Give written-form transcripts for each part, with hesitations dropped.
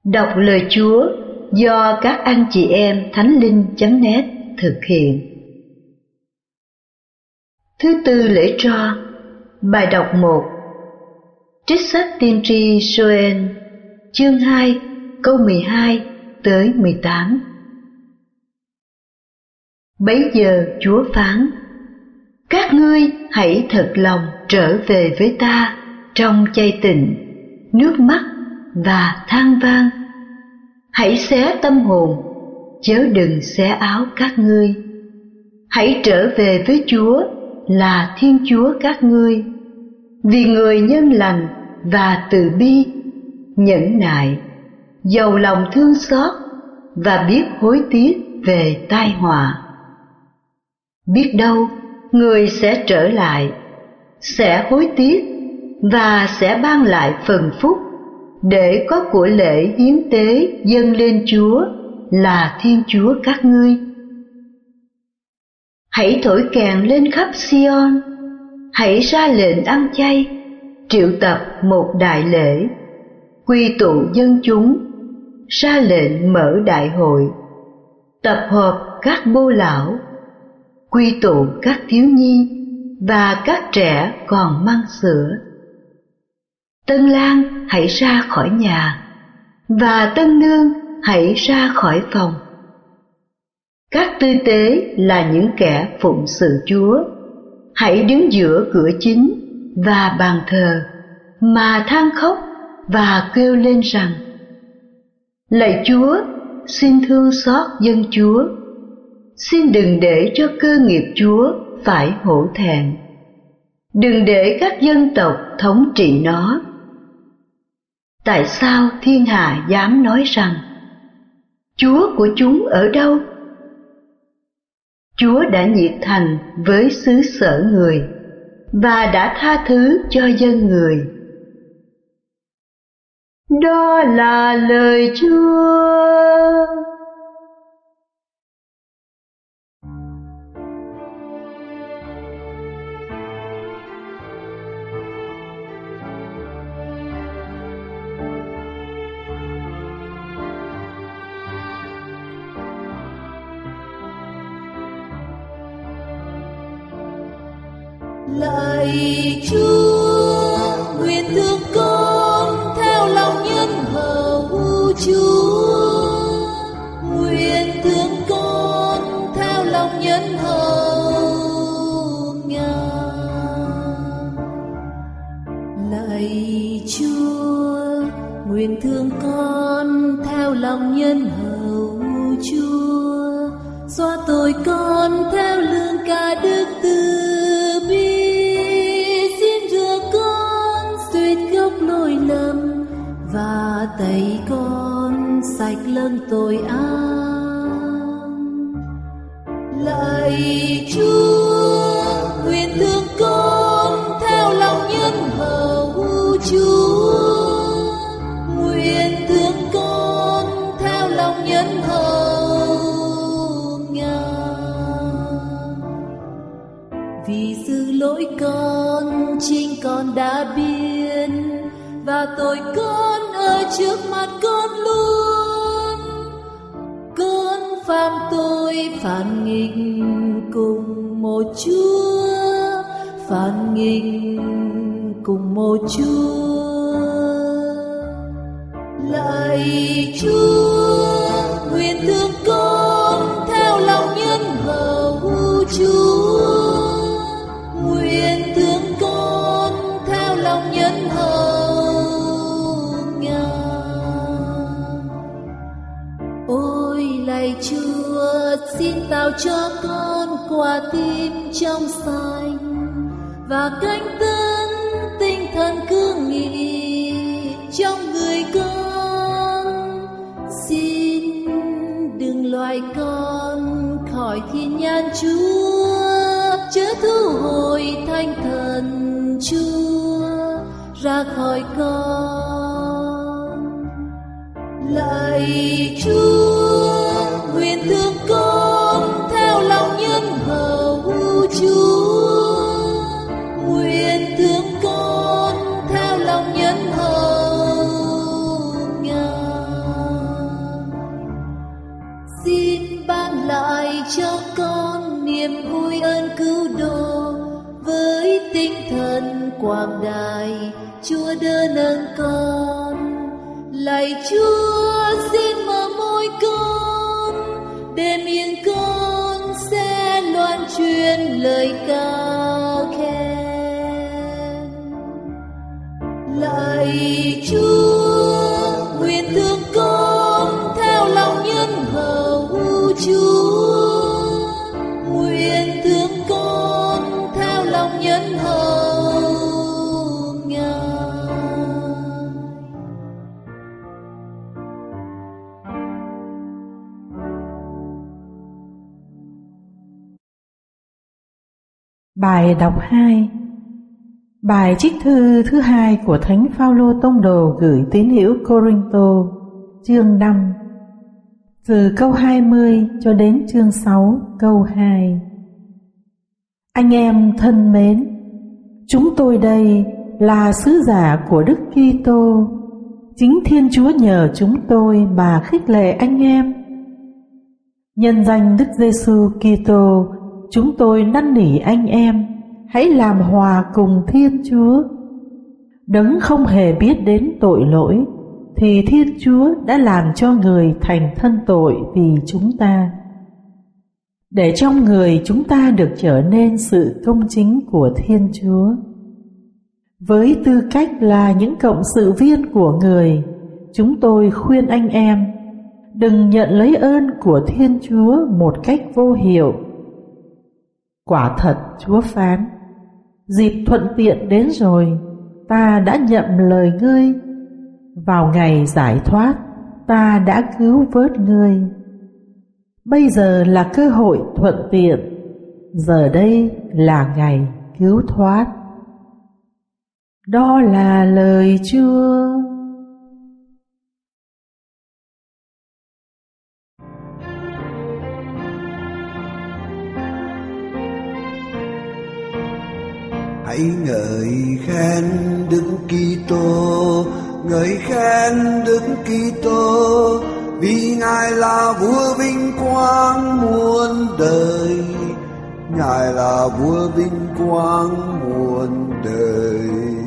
Đọc lời Chúa do các anh chị em Thánh Linh.net thực hiện. Thứ tư lễ tro. Bài đọc 1. Trích sách tiên tri Joel, chương 2, câu 12 tới 18. Bấy giờ Chúa phán: các ngươi hãy thật lòng trở về với ta trong chay tịnh, nước mắt và than vang. Hãy xé tâm hồn, chớ đừng xé áo các ngươi. Hãy trở về với Chúa là Thiên Chúa các ngươi, vì Người nhân lành và từ bi, nhẫn nại, giàu lòng thương xót và biết hối tiếc về tai họa. Biết đâu Người sẽ trở lại, sẽ hối tiếc và sẽ ban lại phần phúc để có của lễ hiến tế dâng lên Chúa là Thiên Chúa các ngươi. Hãy thổi kèn lên khắp Sion, hãy ra lệnh ăn chay, triệu tập một đại lễ, quy tụ dân chúng, ra lệnh mở đại hội, tập hợp các bô lão, quy tụ các thiếu nhi và các trẻ còn măng sữa. Tân lang hãy ra khỏi nhà, và tân nương hãy ra khỏi phòng. Các tư tế là những kẻ phụng sự Chúa, hãy đứng giữa cửa chính và bàn thờ mà than khóc và kêu lên rằng: lạy Chúa, xin thương xót dân Chúa, xin đừng để cho cơ nghiệp Chúa phải hổ thẹn, đừng để các dân tộc thống trị nó. Tại sao thiên hạ dám nói rằng: Chúa của chúng ở đâu? Chúa đã nhiệt thành với xứ sở người và đã tha thứ cho dân người. Đó là lời Chúa. Lạy Chúa, nguyện thương con theo lòng nhân hậu Chúa, nguyện thương con theo lòng nhân hậu Ngài. Lạy Chúa, nguyện thương con theo lòng nhân hậu Chúa, xóa tội con theo lương ca đức từ bi. Lỗi lầm và tẩy con sạch lâng tội ác. Lạy Chúa, nguyện thương con theo lòng nhân hậu Chúa, nguyện thương con theo lòng nhân hậu Ngài. Vì sự lỗi con chính con đã biết, và tội con ở trước mặt con luôn. Con phạm tội phản nghịch cùng một Chúa, phản nghịch cùng một Chúa. Lạy Chúa, nguyện thương con theo lòng nhân hậu Chúa, nguyện thương con theo lòng nhân hậu. Lạy Chúa, xin tạo cho con quả tim trong xanh và cánh tân tinh thần cương nghị trong người con. Xin đừng loại con khỏi thiên nhãn Chúa, chớ thu hồi thanh thần Chúa ra khỏi con. Lạy Chúa, nguyện thương con theo lòng nhân hậu Chúa, nguyện thương con theo lòng nhân hậu Ngài. quảng đại, Chúa đỡ nâng con. Lạy Chúa, xin mở môi con, để miệng con sẽ loan truyền lời ca khen. Lạy Chúa, nguyện thương con theo lòng nhân hậu Chúa, nguyện thương con theo lòng nhân hậu Ngài. Bài đọc 2. Bài trích thư thứ 2 của Thánh Phaolô Tông đồ gửi tín hữu Cô-rinh-tô, chương 5, từ câu 20 cho đến chương 6, câu 2. Anh em thân mến, chúng tôi đây là sứ giả của Đức Kitô. Chính Thiên Chúa nhờ chúng tôi mà khích lệ anh em. Nhân danh Đức Giêsu Kitô, chúng tôi năn nỉ anh em hãy làm hòa cùng Thiên Chúa. Đấng không hề biết đến tội lỗi, thì Thiên Chúa đã làm cho người thành thân tội vì chúng ta, để trong người chúng ta được trở nên sự công chính của Thiên Chúa. Với tư cách là những cộng sự viên của người, chúng tôi khuyên anh em đừng nhận lấy ơn của Thiên Chúa một cách vô hiệu. Quả thật Chúa phán: dịp thuận tiện đến rồi, ta đã nhậm lời ngươi. Vào ngày giải thoát, ta đã cứu vớt ngươi. Bây giờ là cơ hội thuận tiện, giờ đây là ngày cứu thoát. Đó là lời Chúa. Hãy ngợi khen Đức Kitô, ngợi khen Đức Kitô, vì Ngài là vua vinh quang muôn đời. Ngài là vua vinh quang muôn đời.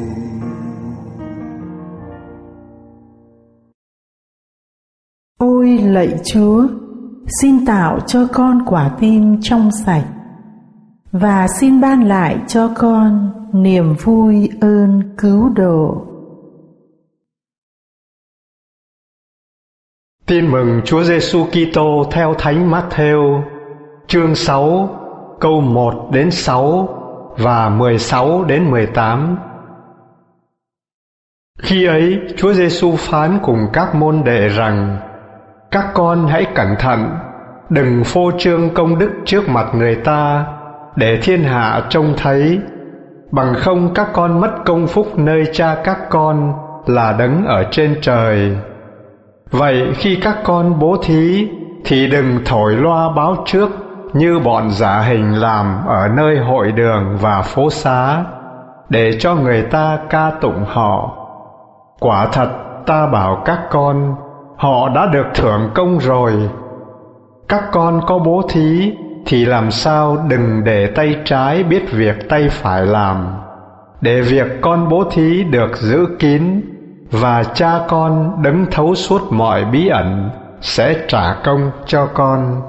Ôi lạy Chúa, xin tạo cho con quả tim trong sạch, và xin ban lại cho con niềm vui ơn cứu độ. Tin mừng Chúa Giêsu Kitô theo Thánh Mát-thêu, chương 6, câu 1 đến 6 và 16 đến 18. Khi ấy, Chúa Giêsu phán cùng các môn đệ rằng: các con hãy cẩn thận, đừng phô trương công đức trước mặt người ta, để thiên hạ trông thấy, bằng không các con mất công phúc nơi Cha các con là Đấng ở trên trời. Vậy khi các con bố thí thì đừng thổi loa báo trước như bọn giả hình làm ở nơi hội đường và phố xá, để cho người ta ca tụng họ. Quả thật ta bảo các con, họ đã được thưởng công rồi. Các con có bố thí thì làm sao đừng để tay trái biết việc tay phải làm, để việc con bố thí được giữ kín, và Cha con Đấng thấu suốt mọi bí ẩn sẽ trả công cho con.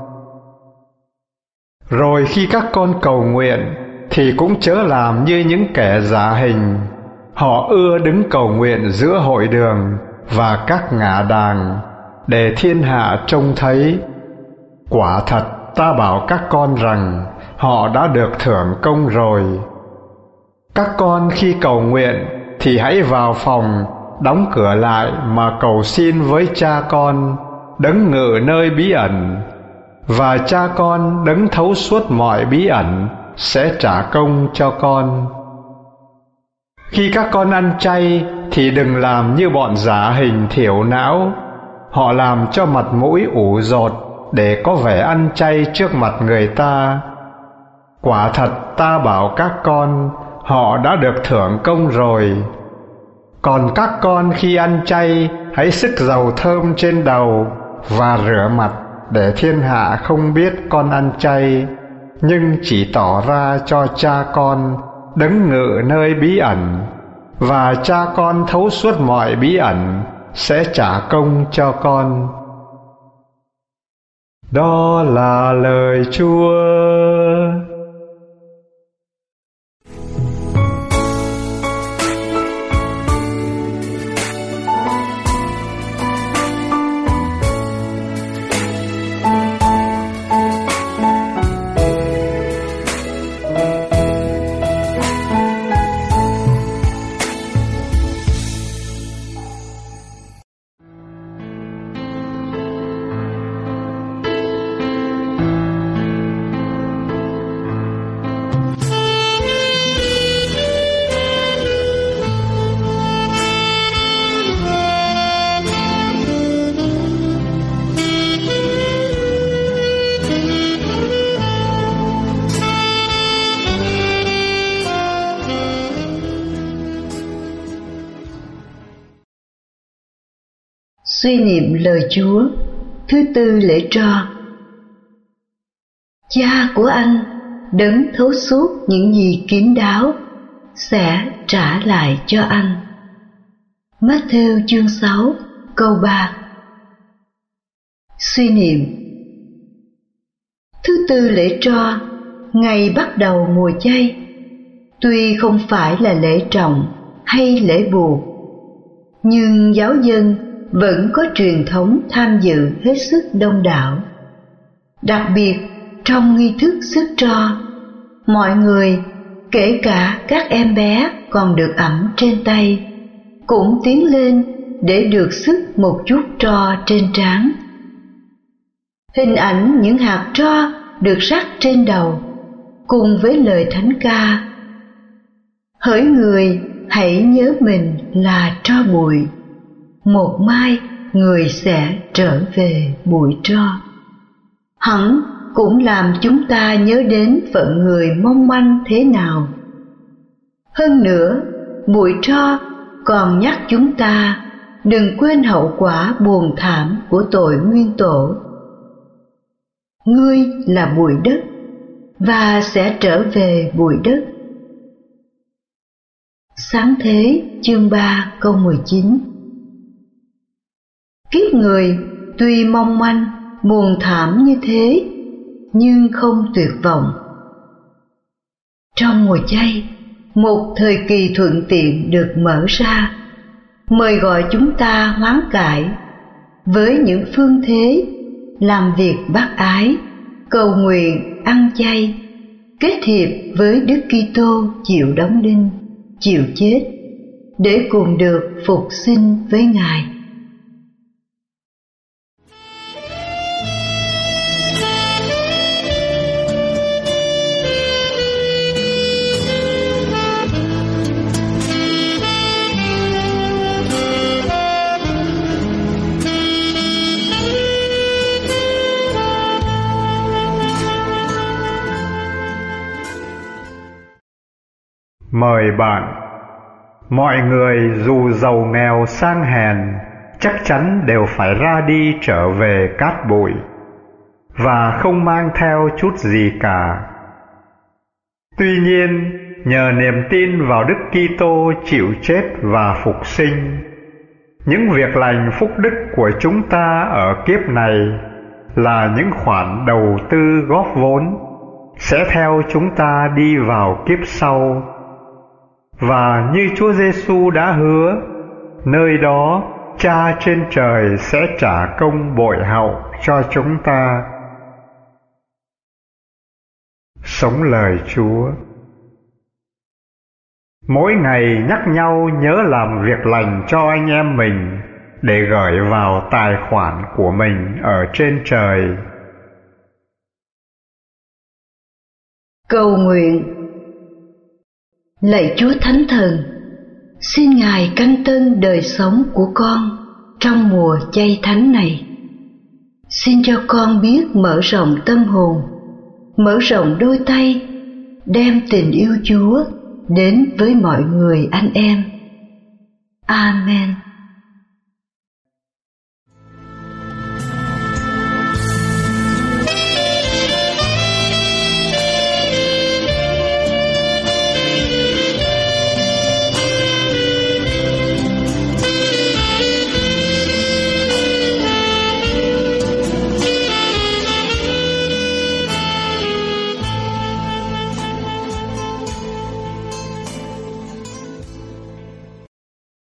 Rồi khi các con cầu nguyện thì cũng chớ làm như những kẻ giả hình. Họ ưa đứng cầu nguyện giữa hội đường và các ngả đàng, để thiên hạ trông thấy. Quả thật ta bảo các con rằng họ đã được thưởng công rồi. Các con khi cầu nguyện thì hãy vào phòng, đóng cửa lại mà cầu xin với Cha con Đấng ngự nơi bí ẩn, và Cha con Đấng thấu suốt mọi bí ẩn sẽ trả công cho con. Khi các con ăn chay thì đừng làm như bọn giả hình thiểu não. Họ làm cho mặt mũi ủ dột để có vẻ ăn chay trước mặt người ta. Quả thật ta bảo các con, họ đã được thưởng công rồi. Còn các con khi ăn chay, hãy xức dầu thơm trên đầu và rửa mặt, để thiên hạ không biết con ăn chay, nhưng chỉ tỏ ra cho Cha con đấng ngự nơi bí ẩn, và Cha con thấu suốt mọi bí ẩn sẽ trả công cho con. Đó là lời Chúa. Suy niệm lời Chúa thứ tư lễ tro. Cha của anh, đấng thấu suốt những gì kín đáo, sẽ trả lại cho anh. Matthew chương 6 câu 3. Suy niệm. Thứ tư lễ tro, ngày bắt đầu mùa chay, tuy không phải là lễ trọng hay lễ buộc, nhưng giáo dân vẫn có truyền thống tham dự hết sức đông đảo. Đặc biệt trong nghi thức rước tro, mọi người, kể cả các em bé còn được ẵm trên tay, cũng tiến lên để được xức một chút tro trên trán. Hình ảnh những hạt tro được rắc trên đầu, cùng với lời thánh ca: hỡi người, hãy nhớ mình là tro bụi, một mai người sẽ trở về bụi tro, hẳn cũng làm chúng ta nhớ đến phận người mong manh thế nào. Hơn nữa, bụi tro còn nhắc chúng ta đừng quên hậu quả buồn thảm của tội nguyên tổ. Ngươi là bụi đất và sẽ trở về bụi đất. Sáng thế chương 3 câu 19. Kiếp người tuy mong manh, buồn thảm như thế, nhưng không tuyệt vọng. Trong mùa chay, một thời kỳ thuận tiện được mở ra, mời gọi chúng ta hoán cải với những phương thế làm việc bác ái, cầu nguyện, ăn chay, kết hiệp với Đức Kitô chịu đóng đinh, chịu chết, để cùng được phục sinh với Ngài. Mời bạn, mọi người dù giàu nghèo sang hèn, chắc chắn đều phải ra đi trở về cát bụi, và không mang theo chút gì cả. Tuy nhiên, nhờ niềm tin vào Đức Kitô chịu chết và phục sinh, những việc lành phúc đức của chúng ta ở kiếp này là những khoản đầu tư góp vốn sẽ theo chúng ta đi vào kiếp sau. Và như Chúa Giêsu đã hứa, nơi đó Cha trên trời sẽ trả công bội hậu cho chúng ta. Sống lời Chúa. Mỗi ngày nhắc nhau nhớ làm việc lành cho anh em mình, để gửi vào tài khoản của mình ở trên trời. Cầu nguyện. Lạy Chúa Thánh Thần, xin Ngài canh tân đời sống của con trong mùa chay thánh này. Xin cho con biết mở rộng tâm hồn, mở rộng đôi tay, đem tình yêu Chúa đến với mọi người anh em. Amen.